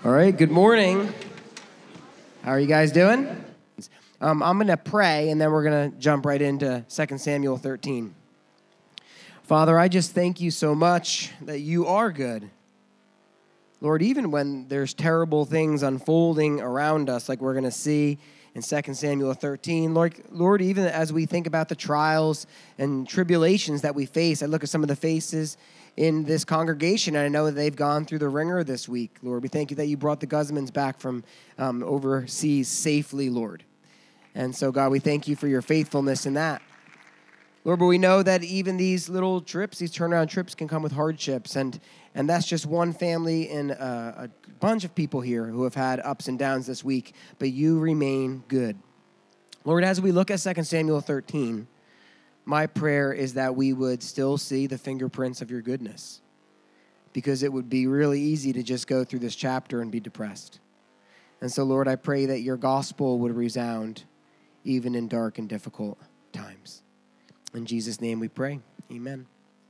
All right, good morning. How are you guys doing? I'm going to pray, and then we're going to jump right into 2 Samuel 13. Father, I just thank you so much that you are good. Lord, even when there's terrible things unfolding around us, like we're going to see in 2 Samuel 13, Lord, even as we think about the trials and tribulations that we face, I look at some of the faces in this congregation, and I know that they've gone through the ringer this week. Lord, we thank you that you brought the Guzmans back from overseas safely, Lord. And so, God, we thank you for your faithfulness in that. Lord, but we know that even these little trips, these turnaround trips can come with hardships, and that's just one family and a bunch of people here who have had ups and downs this week, but you remain good. Lord, as we look at 2 Samuel 13, my prayer is that we would still see the fingerprints of your goodness, because it would be really easy to just go through this chapter and be depressed. And so, Lord, I pray that your gospel would resound even in dark and difficult times. In Jesus' name we pray. Amen.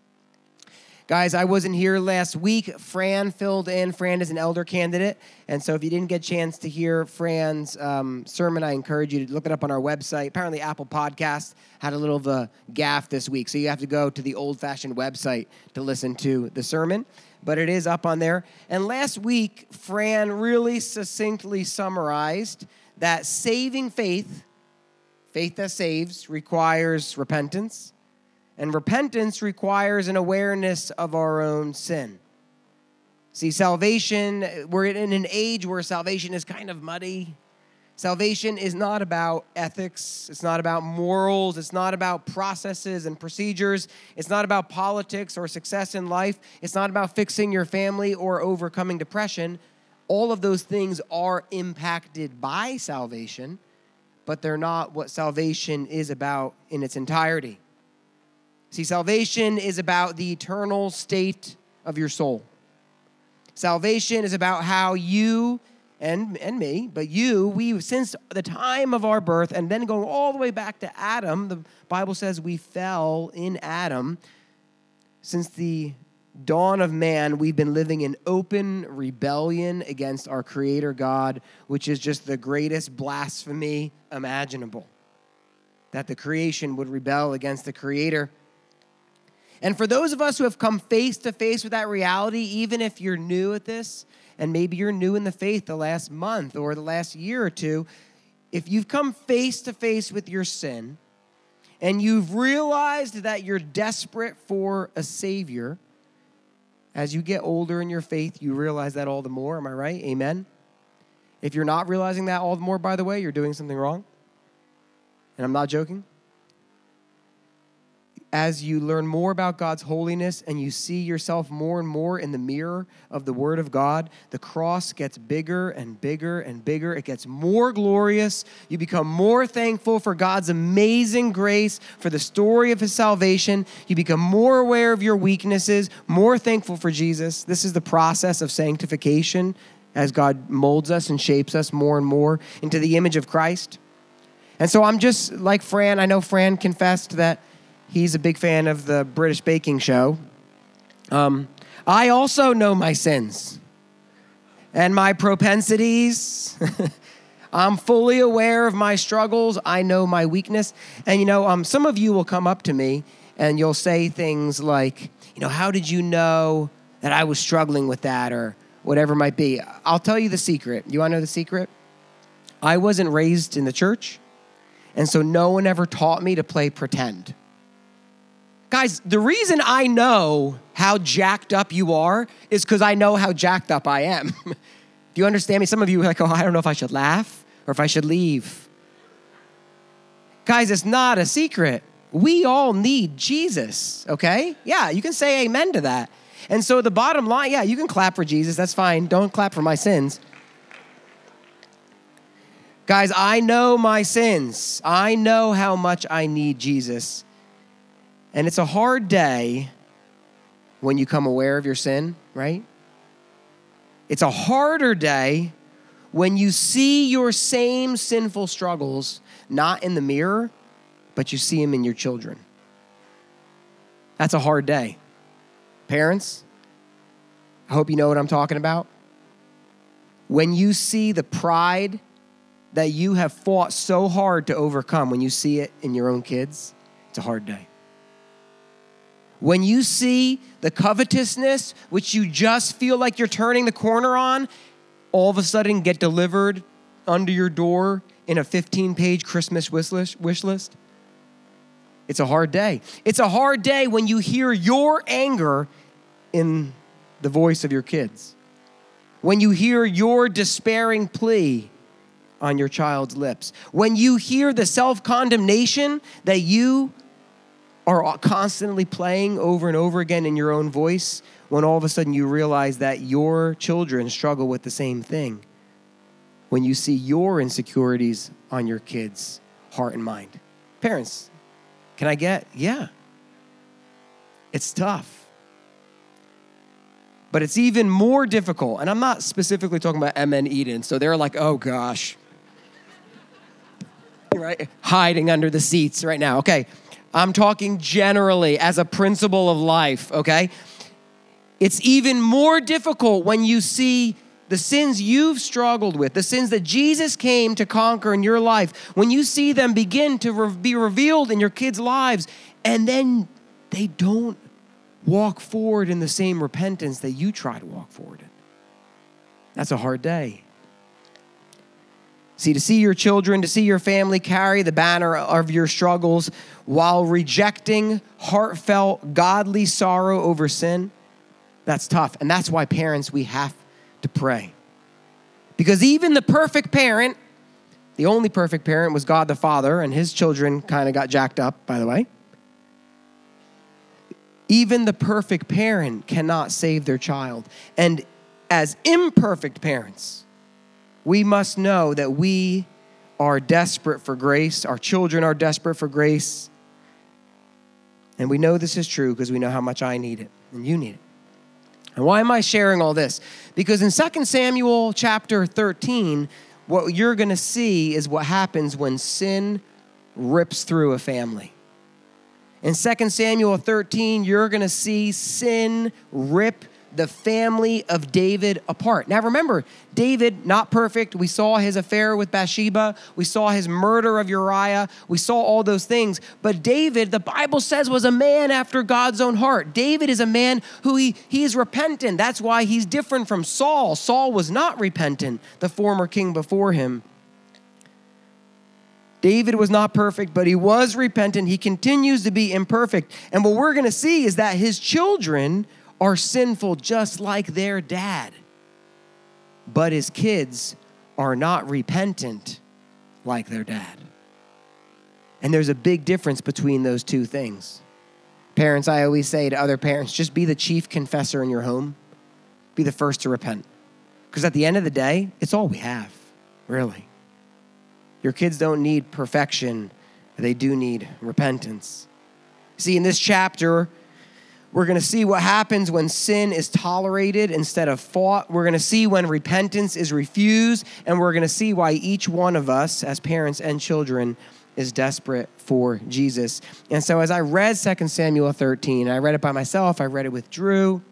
Guys, I wasn't here last week. Fran filled in. Fran is an elder candidate. And so if you didn't get a chance to hear Fran's sermon, I encourage you to look it up on our website. Apparently Apple Podcasts had a little of a gaffe this week, so you have to go to the old-fashioned website to listen to the sermon. But it is up on there. And last week, Fran really succinctly summarized that saving faith that saves, requires repentance. And repentance requires an awareness of our own sin. See, salvation, we're in an age where salvation is kind of muddy. Salvation is not about ethics. It's not about morals. It's not about processes and procedures. It's not about politics or success in life. It's not about fixing your family or overcoming depression. All of those things are impacted by salvation, but they're not what salvation is about in its entirety. See, salvation is about the eternal state of your soul. Salvation is about how you and me, but we, since the time of our birth, and then going all the way back to Adam, the Bible says we fell in Adam. Since the dawn of man, we've been living in open rebellion against our Creator God, which is just the greatest blasphemy imaginable, that the creation would rebel against the Creator. And for those of us who have come face to face with that reality, even if you're new at this, and maybe you're new in the faith the last month or the last year or two, if you've come face to face with your sin and you've realized that you're desperate for a Savior, as you get older in your faith, you realize that all the more. Am I right? Amen? If you're not realizing that all the more, by the way, you're doing something wrong. And I'm not joking. As you learn more about God's holiness and you see yourself more and more in the mirror of the Word of God, the cross gets bigger and bigger and bigger. It gets more glorious. You become more thankful for God's amazing grace, for the story of His salvation. You become more aware of your weaknesses, more thankful for Jesus. This is the process of sanctification as God molds us and shapes us more and more into the image of Christ. And so I'm just like Fran. I know Fran confessed that he's a big fan of the British baking show. I also know my sins and my propensities. I'm fully aware of my struggles. I know my weakness. And, some of you will come up to me and you'll say things like, how did you know that I was struggling with that or whatever it might be? I'll tell you the secret. You want to know the secret? I wasn't raised in the church, and so no one ever taught me to play pretend. Guys, the reason I know how jacked up you are is because I know how jacked up I am. Do you understand me? Some of you are like, I don't know if I should laugh or if I should leave. Guys, it's not a secret. We all need Jesus, okay? Yeah, you can say amen to that. And so the bottom line, yeah, you can clap for Jesus. That's fine. Don't clap for my sins. Guys, I know my sins. I know how much I need Jesus. And it's a hard day when you come aware of your sin, right? It's a harder day when you see your same sinful struggles, not in the mirror, but you see them in your children. That's a hard day. Parents, I hope you know what I'm talking about. When you see the pride that you have fought so hard to overcome, when you see it in your own kids, it's a hard day. When you see the covetousness, which you just feel like you're turning the corner on, all of a sudden get delivered under your door in a 15-page Christmas wish list, it's a hard day. It's a hard day when you hear your anger in the voice of your kids. When you hear your despairing plea on your child's lips. When you hear the self-condemnation that you are constantly playing over and over again in your own voice, when all of a sudden you realize that your children struggle with the same thing. When you see your insecurities on your kids' heart and mind. Parents, can I get? Yeah. It's tough. But it's even more difficult. And I'm not specifically talking about MN Eden. So they're like, oh gosh. Right? Hiding under the seats right now. Okay. I'm talking generally as a principle of life. Okay. It's even more difficult when you see the sins you've struggled with, the sins that Jesus came to conquer in your life, when you see them begin to be revealed in your kids' lives, and then they don't walk forward in the same repentance that you try to walk forward in. That's a hard day. See, to see your children, to see your family carry the banner of your struggles while rejecting heartfelt, godly sorrow over sin, that's tough. And that's why, parents, we have to pray. Because even the perfect parent, the only perfect parent was God the Father, and his children kind of got jacked up, by the way. Even the perfect parent cannot save their child. And as imperfect parents, we must know that we are desperate for grace. Our children are desperate for grace. And we know this is true because we know how much I need it and you need it. And why am I sharing all this? Because in 2 Samuel chapter 13, what you're going to see is what happens when sin rips through a family. In 2 Samuel 13, you're going to see sin rip the family of David apart. Now remember, David, not perfect. We saw his affair with Bathsheba. We saw his murder of Uriah. We saw all those things. But David, the Bible says, was a man after God's own heart. David is a man who he is repentant. That's why he's different from Saul. Saul was not repentant, the former king before him. David was not perfect, but he was repentant. He continues to be imperfect. And what we're going to see is that his children are sinful just like their dad. But his kids are not repentant like their dad. And there's a big difference between those two things. Parents, I always say to other parents, just be the chief confessor in your home. Be the first to repent. Because at the end of the day, it's all we have, really. Your kids don't need perfection. They do need repentance. See, in this chapter, we're going to see what happens when sin is tolerated instead of fought. We're going to see when repentance is refused. And we're going to see why each one of us, as parents and children, is desperate for Jesus. And so as I read 2 Samuel 13, I read it by myself. I read it with Drew.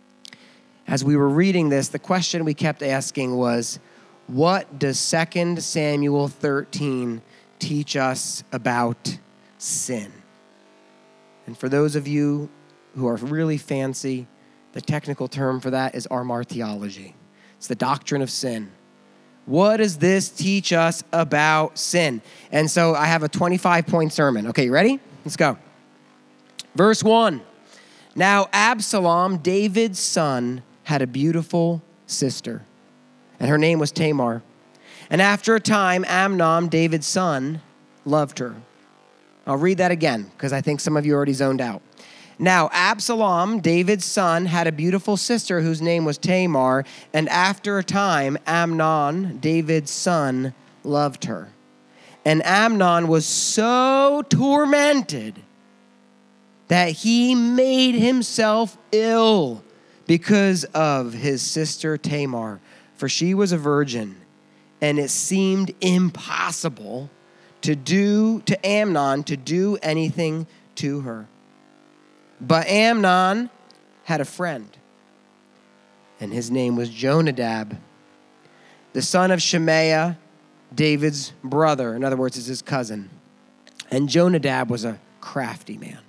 As we were reading this, the question we kept asking was, what does 2 Samuel 13 teach us about sin? And for those of you who are really fancy, the technical term for that is hamartiology. It's the doctrine of sin. What does this teach us about sin? And so I have a 25-point sermon. Okay, you ready? Let's go. Verse 1. Now Absalom, David's son, had a beautiful sister, and her name was Tamar. And after a time, Amnon, David's son, loved her. I'll read that again because I think some of you already zoned out. Now, Absalom, David's son, had a beautiful sister whose name was Tamar, and after a time, Amnon, David's son, loved her. And Amnon was so tormented that he made himself ill because of his sister Tamar, for she was a virgin, and it seemed impossible to Amnon to do anything to her. But Amnon had a friend, and his name was Jonadab. the son of Shemaiah, David's brother. In other words, is his cousin. And Jonadab was a crafty man.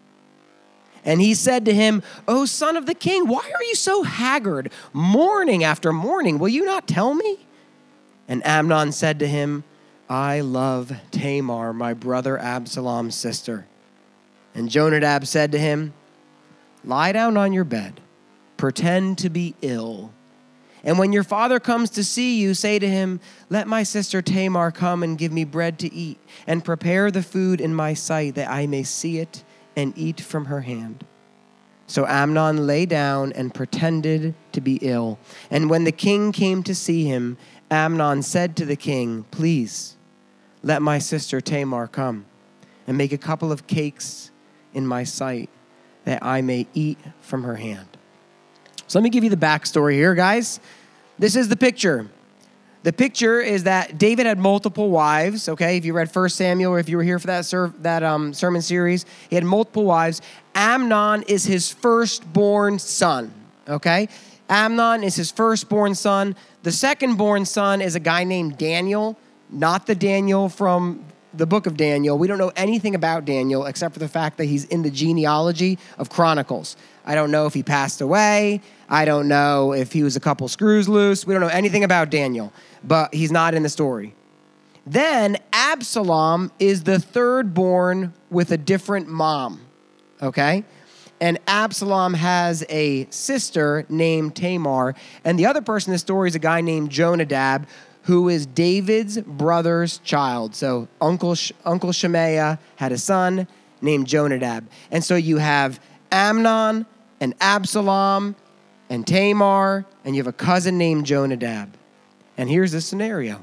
And he said to him, "O son of the king, why are you so haggard, morning after morning? Will you not tell me?" And Amnon said to him, "I love Tamar, my brother Absalom's sister." And Jonadab said to him, "Lie down on your bed, pretend to be ill. And when your father comes to see you, say to him, 'Let my sister Tamar come and give me bread to eat, and prepare the food in my sight, that I may see it and eat from her hand.'" So Amnon lay down and pretended to be ill. And when the king came to see him, Amnon said to the king, "Please, let my sister Tamar come and make a couple of cakes in my sight, that I may eat from her hand." So let me give you the backstory here, guys. This is the picture. The picture is that David had multiple wives, okay? If you read 1 Samuel, or if you were here for that sermon series, he had multiple wives. Amnon is his firstborn son, okay? Amnon is his firstborn son. The secondborn son is a guy named Daniel, not the Daniel from the book of Daniel. We don't know anything about Daniel except for the fact that he's in the genealogy of Chronicles. I don't know if he passed away. I don't know if he was a couple screws loose. We don't know anything about Daniel, but he's not in the story. Then Absalom is the third born with a different mom, okay? And Absalom has a sister named Tamar. And the other person in the story is a guy named Jonadab, who is David's brother's child. So Uncle Shemaiah had a son named Jonadab. And so you have Amnon and Absalom and Tamar, and you have a cousin named Jonadab. And here's the scenario.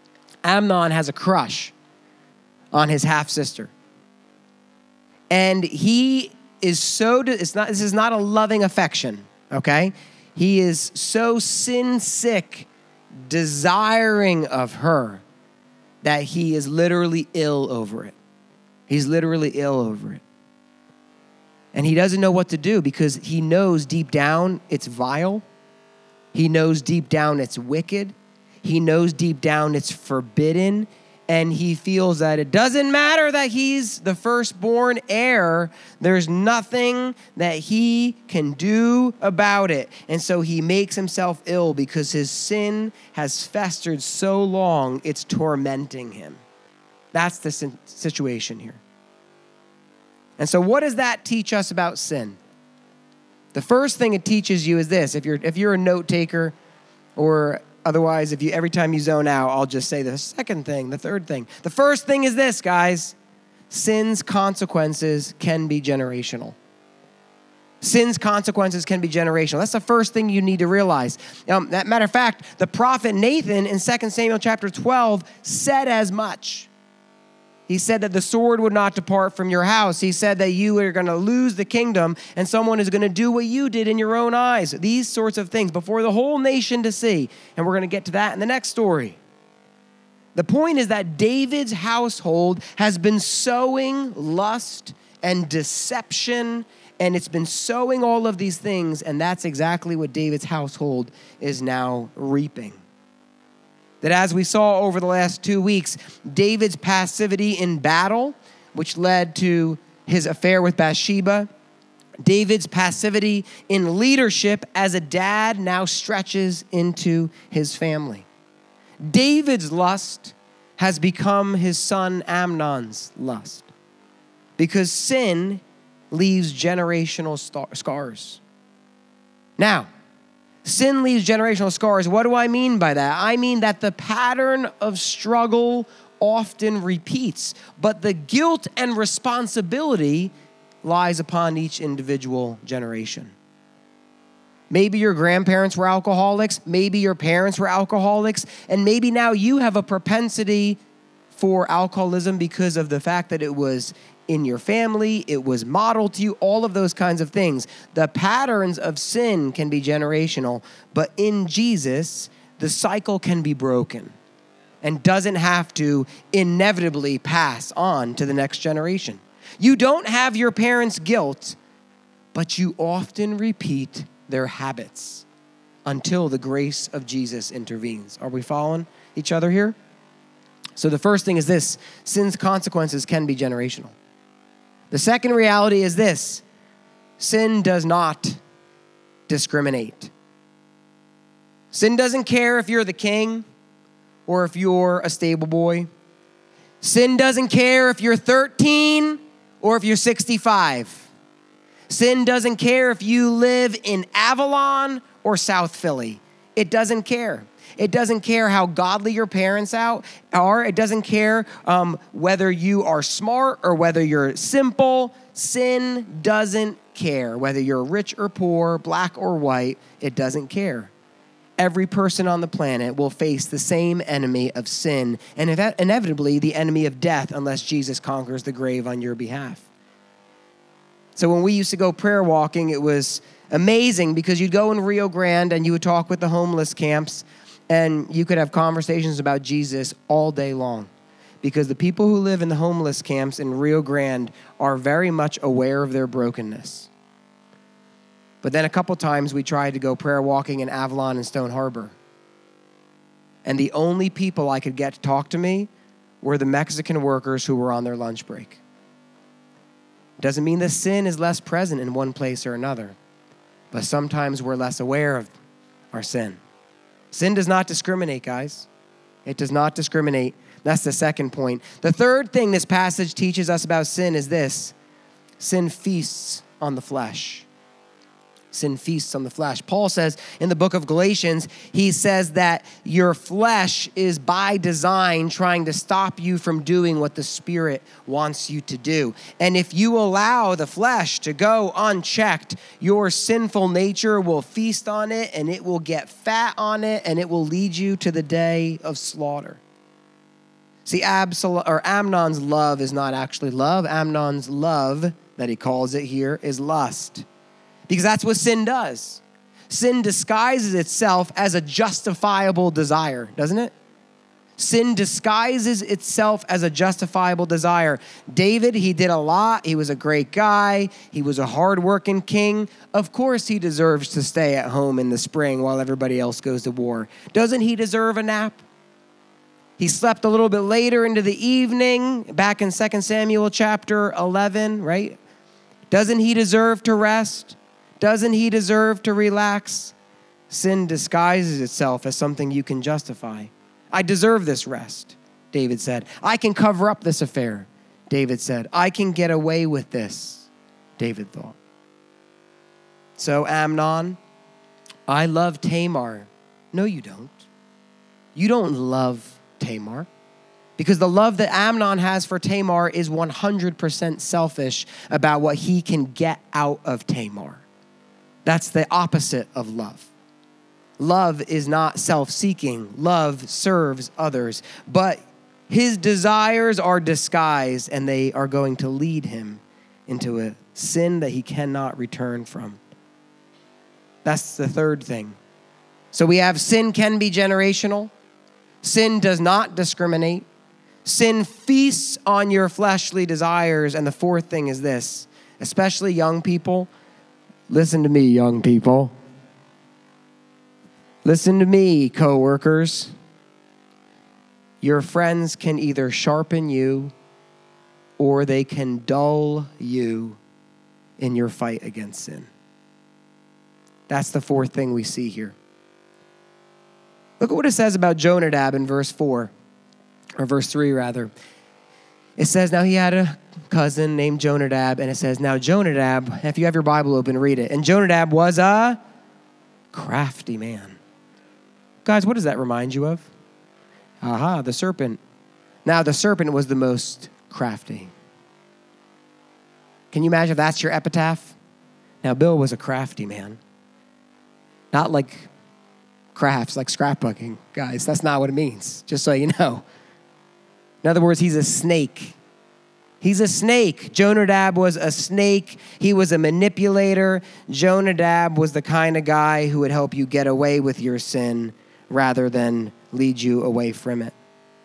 Amnon has a crush on his half-sister. And he is this is not a loving affection, okay? He is so sin-sick, desiring of her, that he is literally ill over it. He's literally ill over it. And he doesn't know what to do because he knows deep down it's vile. He knows deep down it's wicked. He knows deep down it's forbidden. And he feels that it doesn't matter that he's the firstborn heir. There's nothing that he can do about it. And so he makes himself ill because his sin has festered so long, it's tormenting him. That's the situation here. And so what does that teach us about sin? The first thing it teaches you is this. If you're a note taker, or otherwise, every time you zone out, I'll just say the second thing, the third thing. The first thing is this, guys. Sin's consequences can be generational. Sin's consequences can be generational. That's the first thing you need to realize. That matter of fact, the prophet Nathan in 2 Samuel chapter 12 said as much. He said that the sword would not depart from your house. He said that you are going to lose the kingdom and someone is going to do what you did in your own eyes. These sorts of things before the whole nation to see. And we're going to get to that in the next story. The point is that David's household has been sowing lust and deception, and it's been sowing all of these things, and that's exactly what David's household is now reaping. That as we saw over the last 2 weeks, David's passivity in battle, which led to his affair with Bathsheba, David's passivity in leadership as a dad now stretches into his family. David's lust has become his son Amnon's lust because sin leaves generational scars. Now, sin leaves generational scars. What do I mean by that? I mean that the pattern of struggle often repeats, but the guilt and responsibility lies upon each individual generation. Maybe your grandparents were alcoholics, maybe your parents were alcoholics, and maybe now you have a propensity for alcoholism because of the fact that it was in your family, it was modeled to you, all of those kinds of things. The patterns of sin can be generational, but in Jesus, the cycle can be broken and doesn't have to inevitably pass on to the next generation. You don't have your parents' guilt, but you often repeat their habits. until the grace of Jesus intervenes. Are we following each other here? So the first thing is this: sin's consequences can be generational. The second reality is this: sin does not discriminate. Sin doesn't care if you're the king or if you're a stable boy. Sin doesn't care if you're 13 or if you're 65. Sin doesn't care if you live in Avalon or South Philly. It doesn't care. It doesn't care how godly your parents are. It doesn't care whether you are smart or whether you're simple. Sin doesn't care. Whether you're rich or poor, black or white, it doesn't care. Every person on the planet will face the same enemy of sin and inevitably the enemy of death unless Jesus conquers the grave on your behalf. So when we used to go prayer walking, it was amazing because you'd go in Rio Grande and you would talk with the homeless camps and you could have conversations about Jesus all day long because the people who live in the homeless camps in Rio Grande are very much aware of their brokenness. But then a couple times we tried to go prayer walking in Avalon and Stone Harbor. And the only people I could get to talk to me were the Mexican workers who were on their lunch break. Doesn't mean that sin is less present in one place or another, but sometimes we're less aware of our sin. Sin does not discriminate, guys. It does not discriminate. That's the second point. The third thing this passage teaches us about sin is this: sin feasts on the flesh. Sin feasts on the flesh. Paul says in the book of Galatians, he says that your flesh is by design trying to stop you from doing what the Spirit wants you to do. And if you allow the flesh to go unchecked, your sinful nature will feast on it and it will get fat on it and it will lead you to the day of slaughter. See, Amnon's love is not actually love. Amnon's love, that he calls it here, is lust. Because that's what sin does. Sin disguises itself as a justifiable desire, doesn't it? Sin disguises itself as a justifiable desire. David, he did a lot. He was a great guy. He was a hardworking king. Of course he deserves to stay at home in the spring while everybody else goes to war. Doesn't he deserve a nap? He slept a little bit later into the evening, back in 2 Samuel chapter 11, right? Doesn't he deserve to rest? Doesn't he deserve to relax? Sin disguises itself as something you can justify. I deserve this rest, David said. I can cover up this affair, David said. I can get away with this, David thought. So Amnon, I love Tamar. No, you don't. You don't love Tamar. Because the love that Amnon has for Tamar is 100% selfish about what he can get out of Tamar. That's the opposite of love. Love is not self-seeking. Love serves others. But his desires are disguised, and they are going to lead him into a sin that he cannot return from. That's the third thing. So we have sin can be generational. Sin does not discriminate. Sin feasts on your fleshly desires. And the fourth thing is this, especially young people. Listen to me, young people. Listen to me, coworkers. Your friends can either sharpen you or they can dull you in your fight against sin. That's the fourth thing we see here. Look at what it says about Jonadab in verse 4, or verse 3 rather. It says, now he had a cousin named Jonadab, and it says, now Jonadab, if you have your Bible open, read it. And Jonadab was a crafty man. Guys, what does that remind you of? Aha, the serpent. Now the serpent was the most crafty. Can you imagine if that's your epitaph? Now Bill was a crafty man. Not like crafts, like scrapbooking. Guys, that's not what it means, just so you know. In other words, he's a snake. He's a snake. Jonadab was a snake. He was a manipulator. Jonadab was the kind of guy who would help you get away with your sin rather than lead you away from it.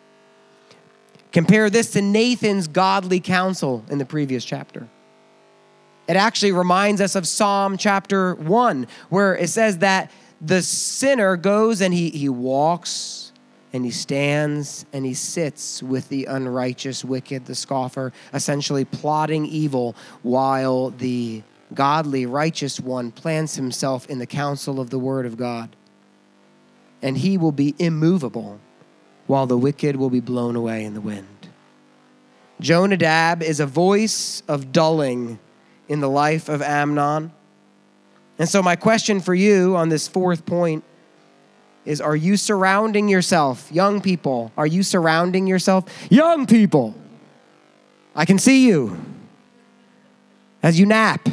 Compare this to Nathan's godly counsel in the previous chapter. It actually reminds us of Psalm chapter 1, where it says that the sinner goes and he walks and he stands and he sits with the unrighteous, wicked, the scoffer, essentially plotting evil, while the godly, righteous one plants himself in the counsel of the word of God. And he will be immovable, while the wicked will be blown away in the wind. Jonadab is a voice of dulling in the life of Amnon. And so my question for you on this fourth point is, are you surrounding yourself, young people, are you surrounding yourself? Young people, I can see you as you nap.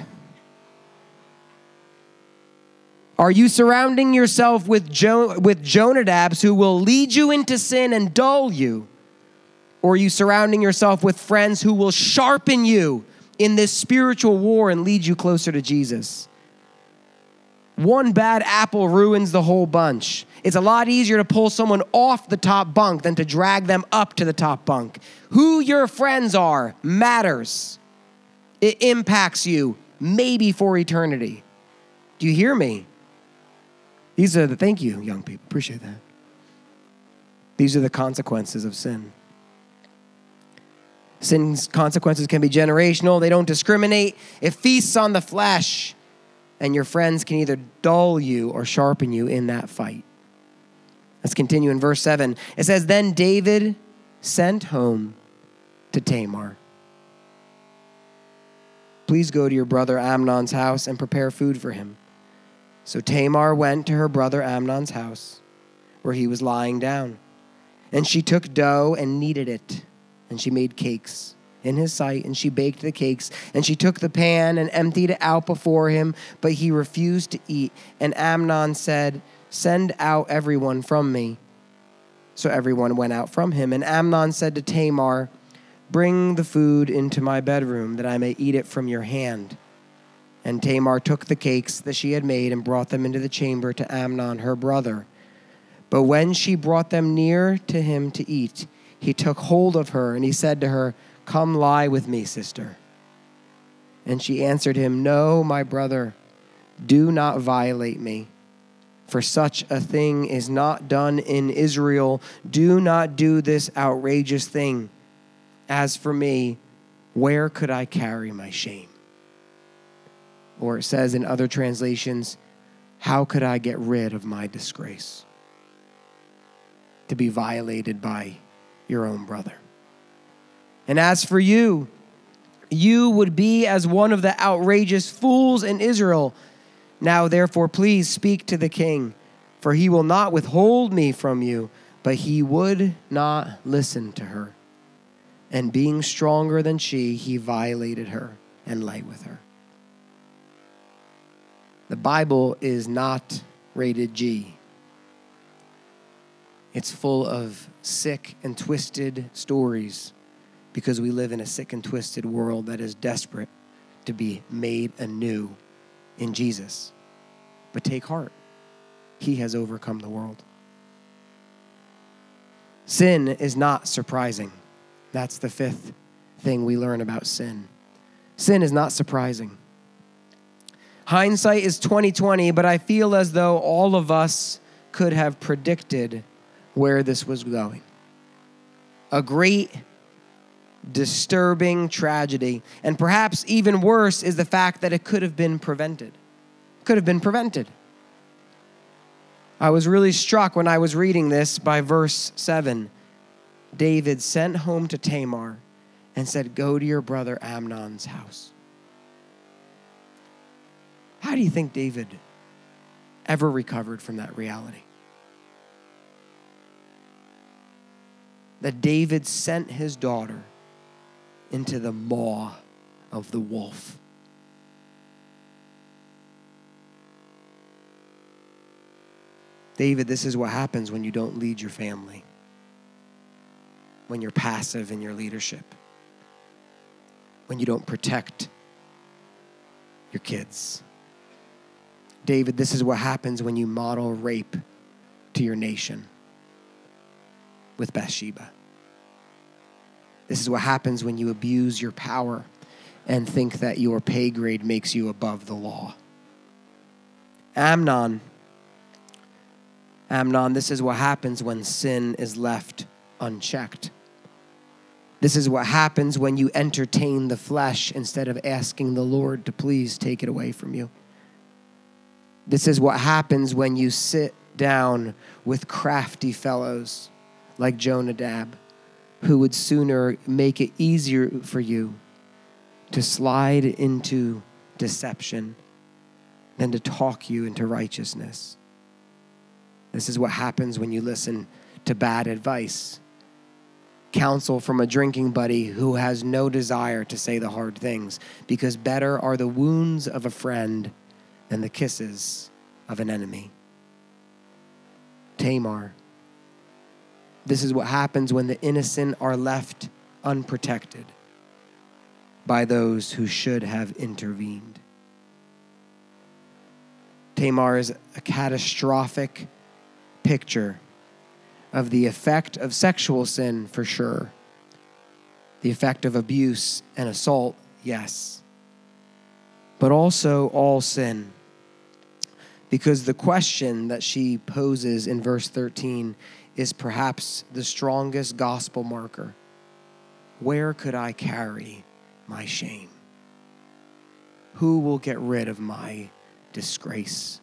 Are you surrounding yourself with Jonadabs who will lead you into sin and dull you? Or are you surrounding yourself with friends who will sharpen you in this spiritual war and lead you closer to Jesus? One bad apple ruins the whole bunch. It's a lot easier to pull someone off the top bunk than to drag them up to the top bunk. Who your friends are matters. It impacts you, maybe for eternity. Do you hear me? Thank you, young people. Appreciate that. These are the consequences of sin. Sin's consequences can be generational. They don't discriminate. It feasts on the flesh. And your friends can either dull you or sharpen you in that fight. Let's continue in verse 7. It says, then David sent home to Tamar. Please go to your brother Amnon's house and prepare food for him. So Tamar went to her brother Amnon's house, where he was lying down. And she took dough and kneaded it, and she made cakes in his sight, and she baked the cakes. And she took the pan and emptied it out before him, but he refused to eat. And Amnon said, send out everyone from me. So everyone went out from him. And Amnon said to Tamar, bring the food into my bedroom, that I may eat it from your hand. And Tamar took the cakes that she had made and brought them into the chamber to Amnon, her brother. But when she brought them near to him to eat, he took hold of her, and he said to her, come lie with me, sister. And she answered him, no, my brother, do not violate me, for such a thing is not done in Israel. Do not do this outrageous thing. As for me, where could I carry my shame? Or it says in other translations, how could I get rid of my disgrace? To be violated by your own brother. And as for you, you would be as one of the outrageous fools in Israel. Now, therefore, please speak to the king, for he will not withhold me from you. But he would not listen to her. And being stronger than she, he violated her and lay with her. The Bible is not rated G. It's full of sick and twisted stories because we live in a sick and twisted world that is desperate to be made anew in Jesus. But take heart. He has overcome the world. Sin is not surprising. That's the fifth thing we learn about sin. Sin is not surprising. Hindsight is 20/20, but I feel as though all of us could have predicted where this was going. A great, disturbing tragedy. And perhaps even worse is the fact that it could have been prevented. Could have been prevented. I was really struck when I was reading this by verse 7. David sent home to Tamar and said, go to your brother Amnon's house. How do you think David ever recovered from that reality? That David sent his daughter into the maw of the wolf. David, this is what happens when you don't lead your family. When you're passive in your leadership. When you don't protect your kids. David, this is what happens when you model rape to your nation with Bathsheba. This is what happens when you abuse your power and think that your pay grade makes you above the law. Amnon Amnon, this is what happens when sin is left unchecked. This is what happens when you entertain the flesh instead of asking the Lord to please take it away from you. This is what happens when you sit down with crafty fellows like Jonadab, who would sooner make it easier for you to slide into deception than to talk you into righteousness. This is what happens when you listen to bad advice, counsel from a drinking buddy who has no desire to say the hard things, because better are the wounds of a friend than the kisses of an enemy. Tamar. This is what happens when the innocent are left unprotected by those who should have intervened. Tamar is a catastrophic picture of the effect of sexual sin, for sure. The effect of abuse and assault, yes. But also all sin. Because the question that she poses in verse 13 is perhaps the strongest gospel marker. Where could I carry my shame? Who will get rid of my disgrace?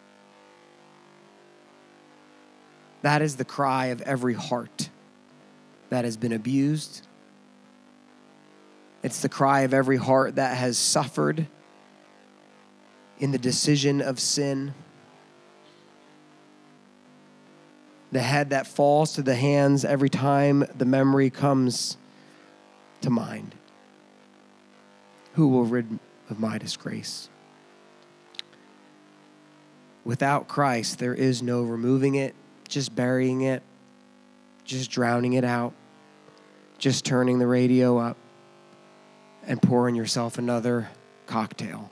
That is the cry of every heart that has been abused. It's the cry of every heart that has suffered in the decision of sin. The head that falls to the hands every time the memory comes to mind. Who will rid of my disgrace? Without Christ, there is no removing it, just burying it, just drowning it out, just turning the radio up and pouring yourself another cocktail.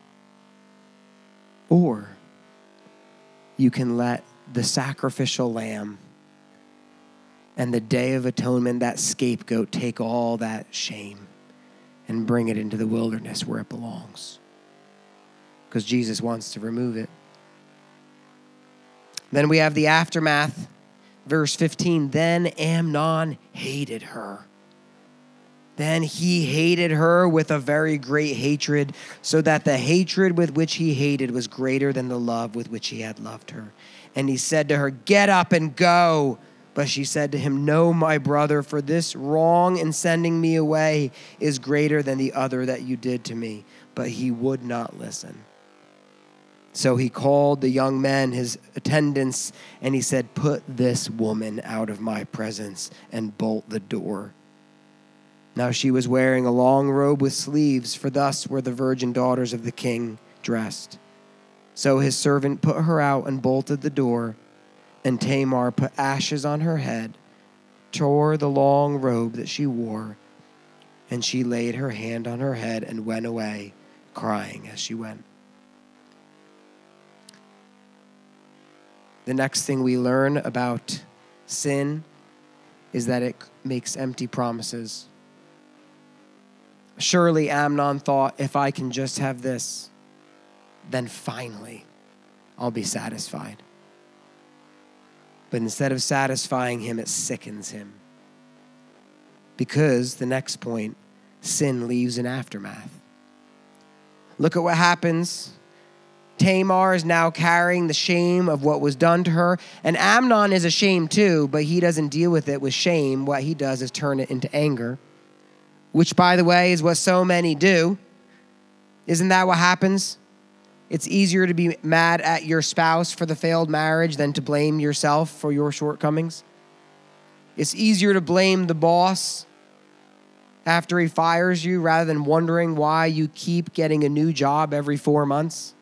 Or you can let the sacrificial lamb and the Day of Atonement, that scapegoat, take all that shame and bring it into the wilderness where it belongs. Because Jesus wants to remove it. Then we have the aftermath. Verse 15, then Amnon hated her. Then he hated her with a very great hatred, so that the hatred with which he hated was greater than the love with which he had loved her. And he said to her, get up and go. But she said to him, no, my brother, for this wrong in sending me away is greater than the other that you did to me. But he would not listen. So he called the young men, his attendants, and he said, put this woman out of my presence and bolt the door. Now she was wearing a long robe with sleeves, for thus were the virgin daughters of the king dressed. So his servant put her out and bolted the door, and Tamar put ashes on her head, tore the long robe that she wore, and she laid her hand on her head and went away, crying as she went. The next thing we learn about sin is that it makes empty promises. Surely Amnon thought, if I can just have this, then finally I'll be satisfied. But instead of satisfying him, it sickens him. Because, the next point, sin leaves an aftermath. Look at what happens. Tamar is now carrying the shame of what was done to her. And Amnon is ashamed too, but he doesn't deal with it with shame. What he does is turn it into anger, which, by the way, is what so many do. Isn't that what happens? It's easier to be mad at your spouse for the failed marriage than to blame yourself for your shortcomings. It's easier to blame the boss after he fires you rather than wondering why you keep getting a new job every 4 months.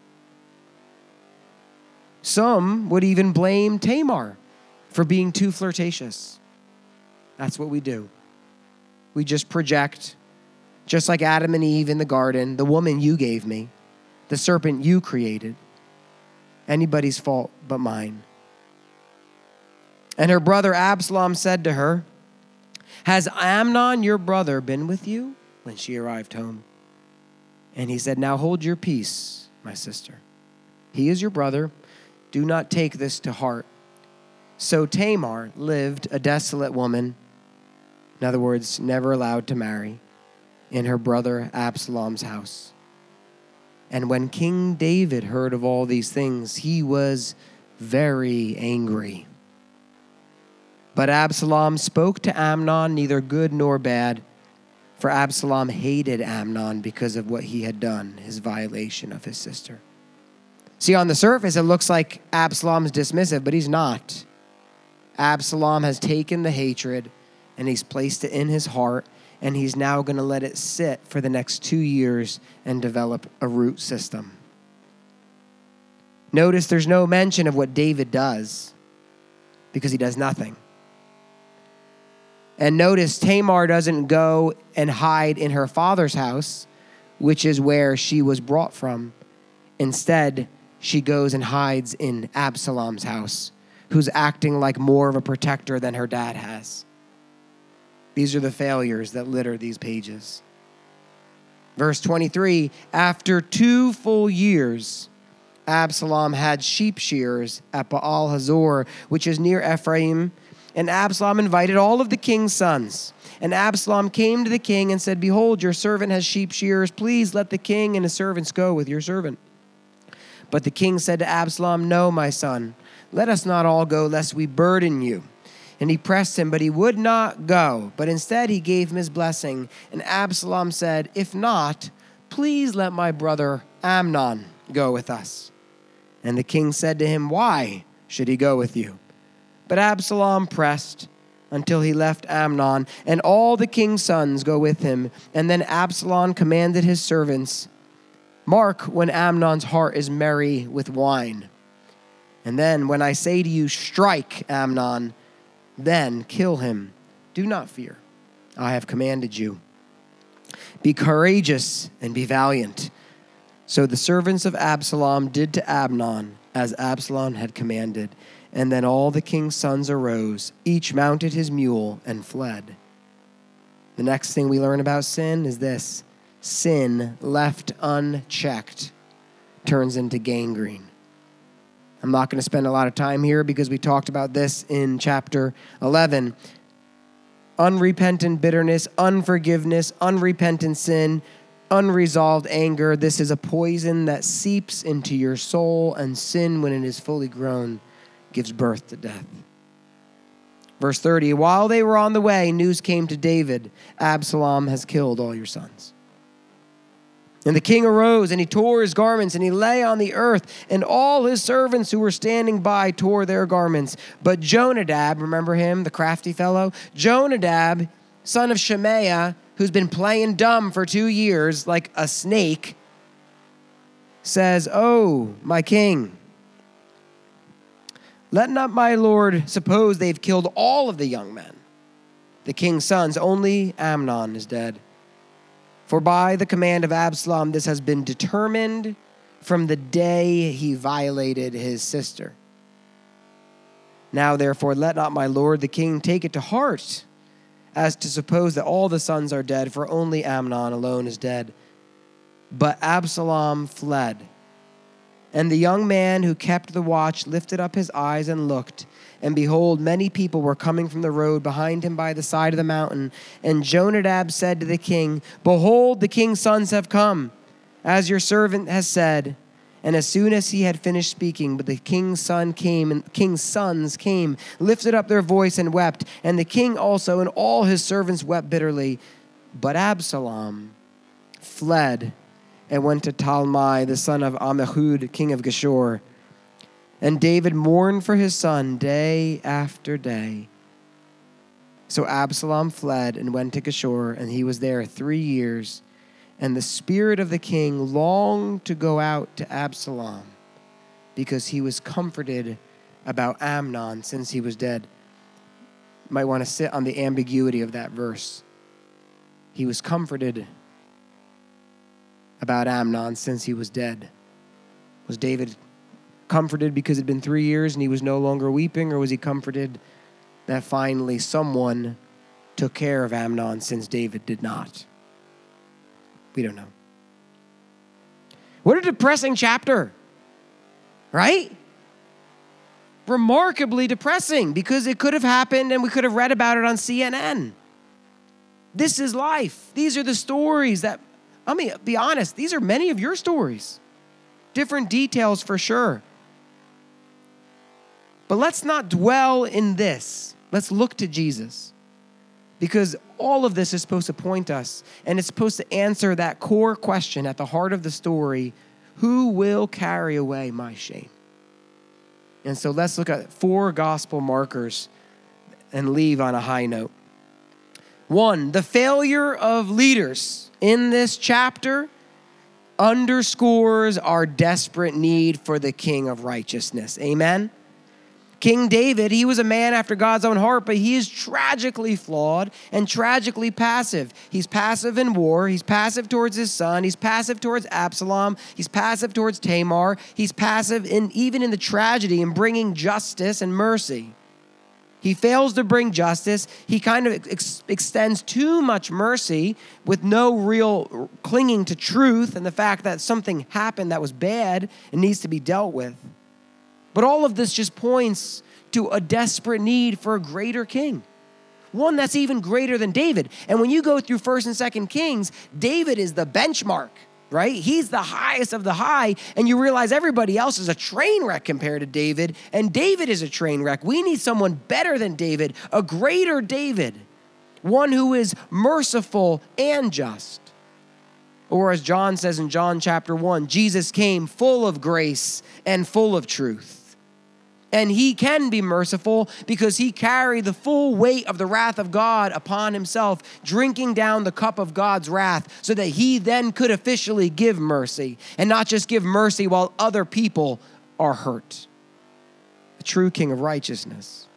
Some would even blame Tamar for being too flirtatious. That's what we do. We just project, just like Adam and Eve in the garden, the woman you gave me, the serpent you created. Anybody's fault but mine. And her brother Absalom said to her, has Amnon, your brother, been with you? When she arrived home. And he said, now hold your peace, my sister. He is your brother. Do not take this to heart. So Tamar lived a desolate woman, in other words, never allowed to marry, in her brother Absalom's house. And when King David heard of all these things, he was very angry. But Absalom spoke to Amnon neither good nor bad, for Absalom hated Amnon because of what he had done, his violation of his sister. See, on the surface, it looks like Absalom's dismissive, but he's not. Absalom has taken the hatred and he's placed it in his heart, and he's now going to let it sit for the next 2 years and develop a root system. Notice there's no mention of what David does because he does nothing. And notice Tamar doesn't go and hide in her father's house, which is where she was brought from. Instead, she goes and hides in Absalom's house, who's acting like more of a protector than her dad has. These are the failures that litter these pages. Verse 23, after 2 full years, Absalom had sheep shearers at Baal Hazor, which is near Ephraim, and Absalom invited all of the king's sons. And Absalom came to the king and said, behold, your servant has sheep shearers. Please let the king and his servants go with your servant. But the king said to Absalom, no, my son, let us not all go, lest we burden you. And he pressed him, but he would not go. But instead he gave him his blessing. And Absalom said, if not, please let my brother Amnon go with us. And the king said to him, why should he go with you? But Absalom pressed until he left Amnon, and all the king's sons go with him. And then Absalom commanded his servants, mark when Amnon's heart is merry with wine. And then when I say to you, strike Amnon, then kill him. Do not fear. I have commanded you. Be courageous and be valiant. So the servants of Absalom did to Amnon as Absalom had commanded. And then all the king's sons arose, each mounted his mule and fled. The next thing we learn about sin is this: sin left unchecked turns into gangrene. I'm not going to spend a lot of time here because we talked about this in chapter 11. Unrepentant bitterness, unforgiveness, unrepentant sin, unresolved anger. This is a poison that seeps into your soul, and sin, when it is fully grown, gives birth to death. Verse 30, while they were on the way, news came to David, Absalom has killed all your sons. And the king arose, and he tore his garments, and he lay on the earth, and all his servants who were standing by tore their garments. But Jonadab, remember him, the crafty fellow? Jonadab, son of Shemaiah, who's been playing dumb for 2 years like a snake, says, oh, my king, let not my lord suppose they've killed all of the young men, the king's sons. Only Amnon is dead. For by the command of Absalom, this has been determined from the day he violated his sister. Now, therefore, let not my lord the king take it to heart as to suppose that all the sons are dead, for only Amnon alone is dead. But Absalom fled. And the young man who kept the watch lifted up his eyes and looked, and behold, many people were coming from the road behind him by the side of the mountain. And Jonadab said to the king, behold, the king's sons have come, as your servant has said. And as soon as he had finished speaking, but the king's sons came, lifted up their voice and wept. And the king also and all his servants wept bitterly. But Absalom fled and went to Talmai, the son of Ammihud, king of Geshur. And David mourned for his son day after day. So Absalom fled and went to Geshur, and he was there 3 years. And the spirit of the king longed to go out to Absalom, because he was comforted about Amnon since he was dead. You might want to sit on the ambiguity of that verse. He was comforted about Amnon since he was dead. Was David comforted because it had been 3 years and he was no longer weeping, or was he comforted that finally someone took care of Amnon since David did not? We don't know. What a depressing chapter, right? remarkably depressing because it could have happened and we could have read about it on CNN. This is life. These are the stories that, be honest, these are many of your stories. Different details for sure. But let's not dwell in this. Let's look to Jesus. Because all of this is supposed to point us, and it's supposed to answer that core question at the heart of the story: who will carry away my shame? And so let's look at 4 gospel markers and leave on a high note. 1, the failure of leaders in this chapter underscores our desperate need for the King of righteousness. Amen? King David, he was a man after God's own heart, but he is tragically flawed and tragically passive. He's passive in war. He's passive towards his son. He's passive towards Absalom. He's passive towards Tamar. He's passive even in the tragedy in bringing justice and mercy. He fails to bring justice. He kind of extends too much mercy with no real clinging to truth and the fact that something happened that was bad and needs to be dealt with. But all of this just points to a desperate need for a greater king, one that's even greater than David. And when you go through 1st and 2nd Kings, David is the benchmark, right? He's the highest of the high, and you realize everybody else is a train wreck compared to David, and David is a train wreck. We need someone better than David, a greater David, one who is merciful and just. Or as John says in John chapter 1, Jesus came full of grace and full of truth. And he can be merciful because he carried the full weight of the wrath of God upon himself, drinking down the cup of God's wrath so that he then could officially give mercy and not just give mercy while other people are hurt. The true King of righteousness.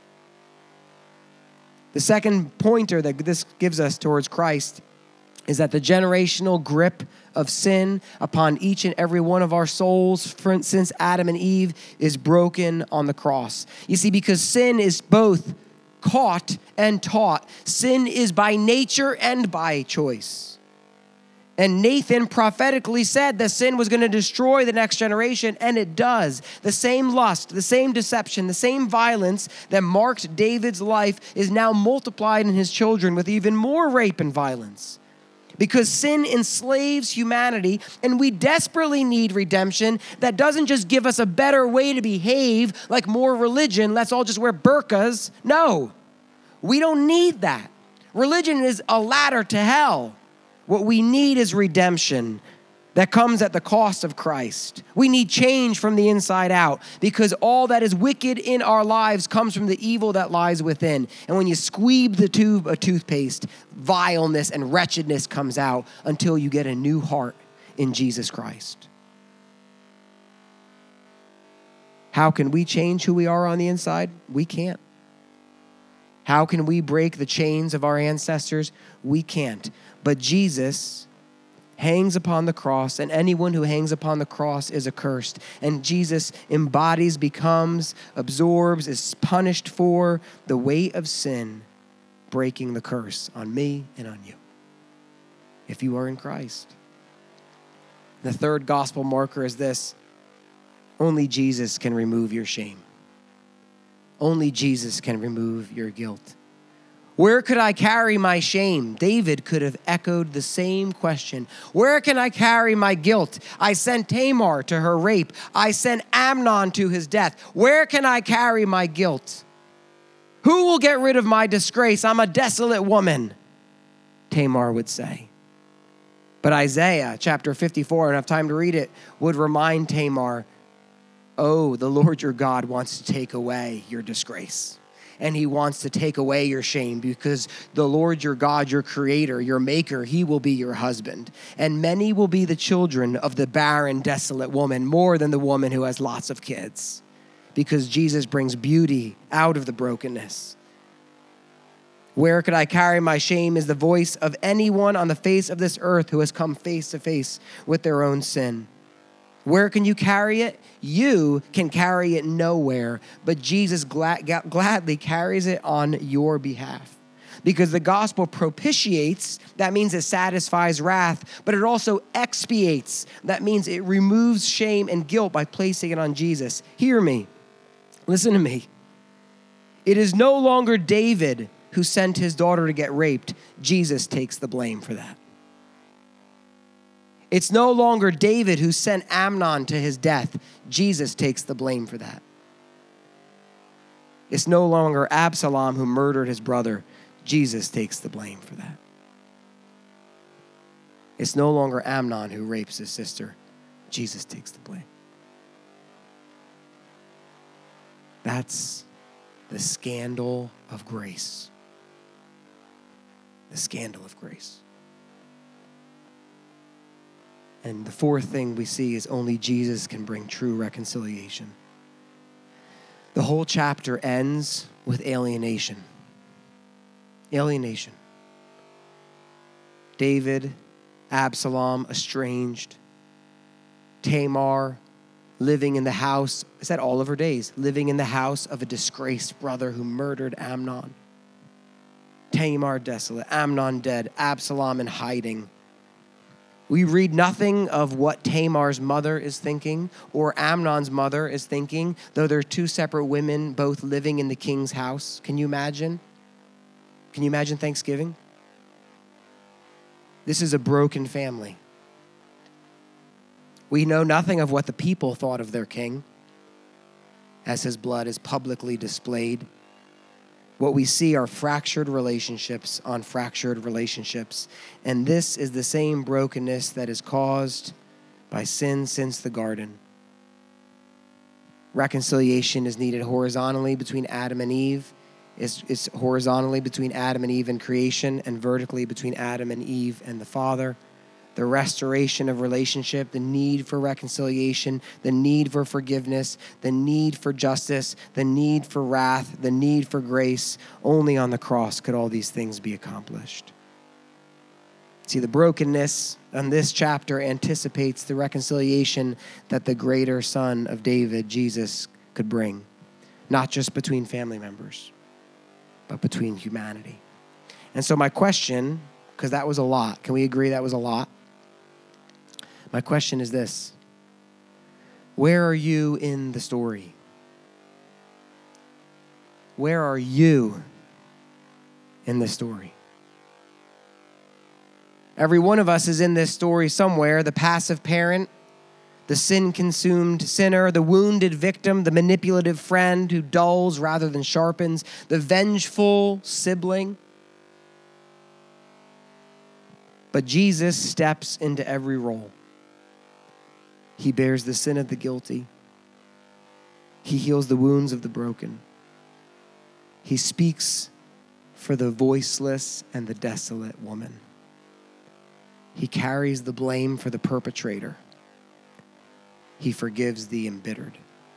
The second pointer that this gives us towards Christ is that the generational grip of sin upon each and every one of our souls since Adam and Eve is broken on the cross. You see, because sin is both caught and taught. Sin is by nature and by choice. And Nathan prophetically said that sin was going to destroy the next generation, and it does. The same lust, the same deception, the same violence that marked David's life is now multiplied in his children with even more rape and violence. Because sin enslaves humanity, and we desperately need redemption that doesn't just give us a better way to behave, like more religion, let's all just wear burqas. No, we don't need that. Religion is a ladder to hell. What we need is redemption that comes at the cost of Christ. We need change from the inside out because all that is wicked in our lives comes from the evil that lies within. And when you squeeze the tube of toothpaste, vileness and wretchedness comes out until you get a new heart in Jesus Christ. How can we change who we are on the inside? We can't. How can we break the chains of our ancestors? We can't. But Jesus hangs upon the cross, and anyone who hangs upon the cross is accursed. And Jesus embodies, becomes, absorbs, is punished for the weight of sin, breaking the curse on me and on you, if you are in Christ. The third gospel marker is this: only Jesus can remove your shame. Only Jesus can remove your guilt. Where could I carry my shame? David could have echoed the same question. Where can I carry my guilt? I sent Tamar to her rape. I sent Amnon to his death. Where can I carry my guilt? Who will get rid of my disgrace? I'm a desolate woman, Tamar would say. But Isaiah chapter 54, I don't have time to read it, would remind Tamar, oh, the Lord your God wants to take away your disgrace. And he wants to take away your shame because the Lord your God, your creator, your maker, he will be your husband. And many will be the children of the barren, desolate woman, more than the woman who has lots of kids. Because Jesus brings beauty out of the brokenness. Where could I carry my shame is the voice of anyone on the face of this earth who has come face to face with their own sin. Where can you carry it? You can carry it nowhere, but Jesus gladly carries it on your behalf. Because the gospel propitiates, that means it satisfies wrath, but it also expiates. That means it removes shame and guilt by placing it on Jesus. Hear me. Listen to me. It is no longer David who sent his daughter to get raped. Jesus takes the blame for that. It's no longer David who sent Amnon to his death. Jesus takes the blame for that. It's no longer Absalom who murdered his brother. Jesus takes the blame for that. It's no longer Amnon who rapes his sister. Jesus takes the blame. That's the scandal of grace. The scandal of grace. And the fourth thing we see is only Jesus can bring true reconciliation. The whole chapter ends with alienation. Alienation. David, Absalom, estranged. Tamar, living in the house, is that all of her days? Living in the house of a disgraced brother who murdered Amnon. Tamar desolate, Amnon dead, Absalom in hiding. We read nothing of what Tamar's mother is thinking or Amnon's mother is thinking, though they're two separate women both living in the king's house. Can you imagine? Can you imagine Thanksgiving? This is a broken family. We know nothing of what the people thought of their king as his blood is publicly displayed. What we see are fractured relationships on fractured relationships. And this is the same brokenness that is caused by sin since the garden. Reconciliation is needed horizontally between Adam and Eve. It's horizontally between Adam and Eve in creation and vertically between Adam and Eve and the Father. The restoration of relationship, the need for reconciliation, the need for forgiveness, the need for justice, the need for wrath, the need for grace. Only on the cross could all these things be accomplished. See, the brokenness on this chapter anticipates the reconciliation that the greater Son of David, Jesus, could bring. Not just between family members, but between humanity. And so my question, because that was a lot. Can we agree that was a lot? My question is this: where are you in the story? Where are you in the story? Every one of us is in this story somewhere. The passive parent, the sin-consumed sinner, the wounded victim, the manipulative friend who dulls rather than sharpens, the vengeful sibling. But Jesus steps into every role. He bears the sin of the guilty. He heals the wounds of the broken. He speaks for the voiceless and the desolate woman. He carries the blame for the perpetrator. He forgives the embittered.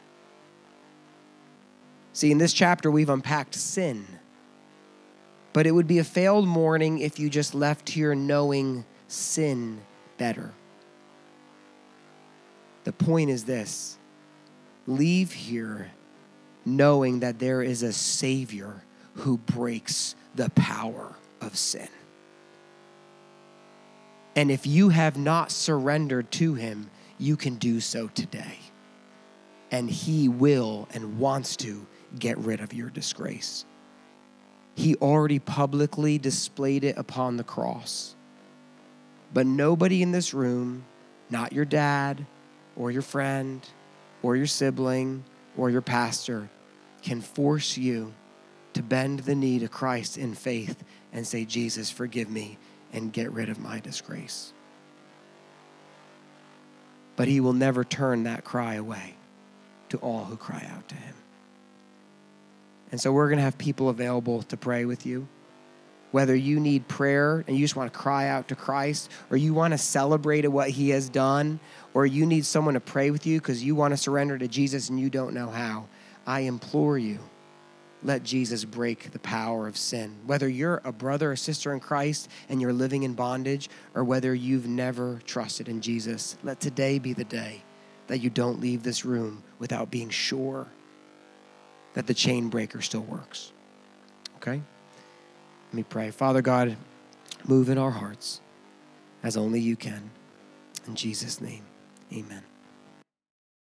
See, in this chapter, we've unpacked sin. But it would be a failed morning if you just left here knowing sin better. The point is this: leave here knowing that there is a Savior who breaks the power of sin. And if you have not surrendered to him, you can do so today. And he will and wants to get rid of your disgrace. He already publicly displayed it upon the cross. But nobody in this room, not your dad or your friend or your sibling or your pastor, can force you to bend the knee to Christ in faith and say, Jesus, forgive me, and get rid of my disgrace. But he will never turn that cry away to all who cry out to him. And so we're going to have people available to pray with you. Whether you need prayer and you just want to cry out to Christ, or you want to celebrate what he has done, or you need someone to pray with you because you want to surrender to Jesus and you don't know how, I implore you, let Jesus break the power of sin. Whether you're a brother or sister in Christ and you're living in bondage, or whether you've never trusted in Jesus, let today be the day that you don't leave this room without being sure that the chain breaker still works. Okay? Let me pray. Father God, move in our hearts as only you can. In Jesus' name, amen.